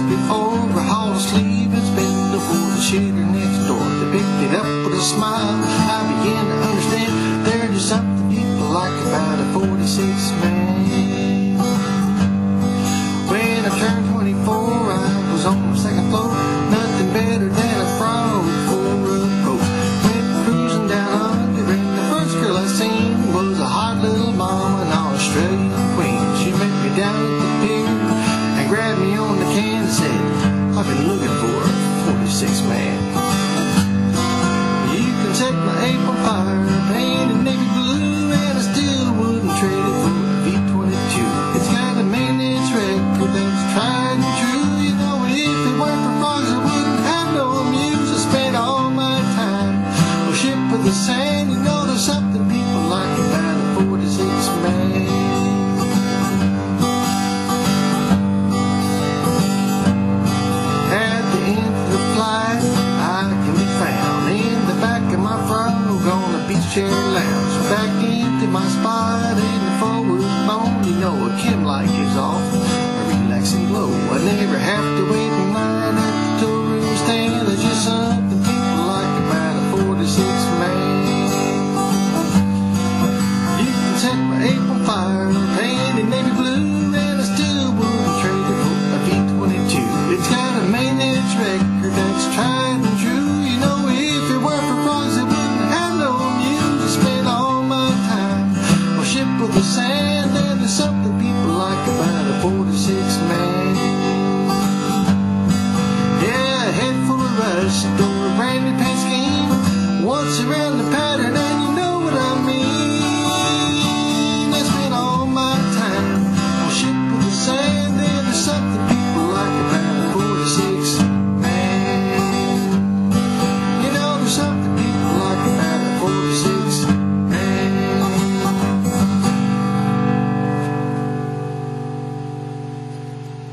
it overhauled the sleeve and spent it for the shitter next door. They picked it up with a smile. I began to understand there's just something people like about a 46 man. When I turned 24, I was on my second floor. Nothing better than a frog for a rope. Went cruising down under, and the first girl I seen was a hot little mama, an Australian queen. She met me down at the pier and grabbed me on the can and said, I've been looking for a 46 man. You can set my ape on fire, painted navy blue, and I still wouldn't trade it for a V-22. It's got a maintenance record that's tried and true. You know, if it weren't for frogs, I wouldn't have no amuse. I spent all my time on ship with the sand. You know, there's something people like about a 46 man. At the end of the flight, I can be found in the back of my frog on the beach chair lounge. Back into my spot in the forward bone. You know, a chem light gives off a relaxing glow. I never have to wait